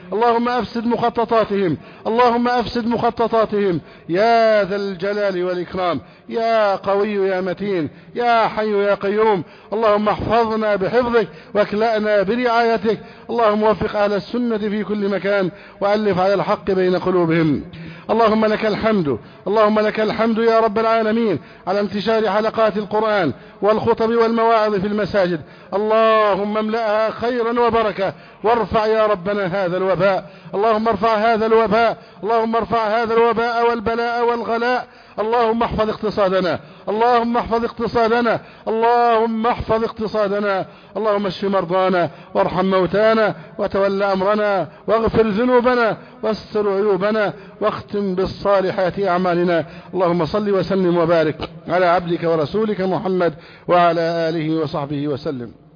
اللهم أفسد مخططاتهم، اللهم أفسد مخططاتهم يا ذا الجلال والإكرام، يا قوي يا متين، يا حي يا قيوم. اللهم احفظنا بحفظك واكلأنا برعايتك. اللهم وفق أهل السنة في كل مكان وألف على الحق بين قلوبهم. اللهم لك الحمد، اللهم لك الحمد يا رب العالمين على انتشار حلقات القرآن والخطب والمواعظ في المساجد. اللهم املأها خيرا وبركة، وارفع يا ربنا هذا الوباء، اللهم ارفع هذا الوباء، اللهم ارفع هذا الوباء والبلاء والغلاء. اللهم احفظ اقتصادنا، اللهم احفظ اقتصادنا، اللهم احفظ اقتصادنا. اللهم اشف مرضانا وارحم موتانا وتول أمرنا واغفر ذنوبنا واستر عيوبنا واختم بالصالحات أعمالنا. اللهم صل وسلم وبارك على عبدك ورسولك محمد وعلى آله وصحبه وسلم.